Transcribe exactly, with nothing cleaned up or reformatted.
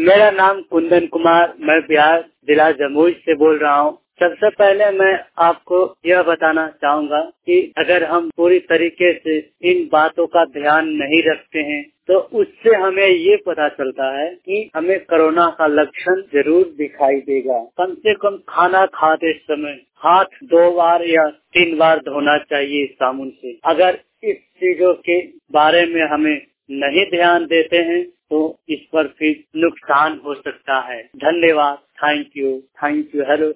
मेरा नाम कुंदन कुमार, मैं बिहार जिला जमुई से बोल रहा हूँ। सबसे पहले मैं आपको यह बताना चाहूँगा कि अगर हम पूरी तरीके से इन बातों का ध्यान नहीं रखते हैं तो उससे हमें ये पता चलता है कि हमें कोरोना का लक्षण जरूर दिखाई देगा। कम से कम खाना खाते समय हाथ दो बार या तीन बार धोना चाहिए साबुन से। अगर इस चीजों के बारे में हमें नहीं ध्यान देते हैं तो इस पर फिर नुकसान हो सकता है। धन्यवाद। Thank you. Thank you. Hello.